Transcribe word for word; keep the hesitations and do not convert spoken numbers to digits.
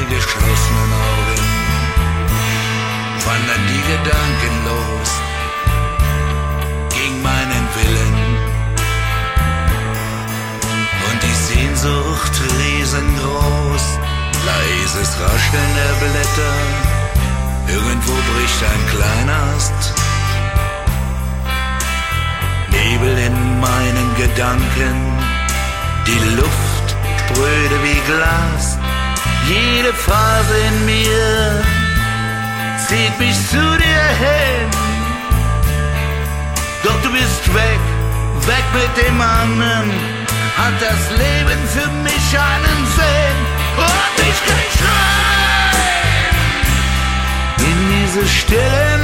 geschlossenen Augen wandern die Gedanken los gegen meinen Willen und die Sehnsucht riesengroß, leises Rascheln der Blätter, irgendwo bricht ein kleiner Ast. Nebel in meinen Gedanken, die Luft spröde wie Glas, jede Phase in mir zieht mich zu dir hin. Doch du bist weg, weg mit dem anderen, hat das Leben für mich einen Sinn und ich kann schreien in diese Stille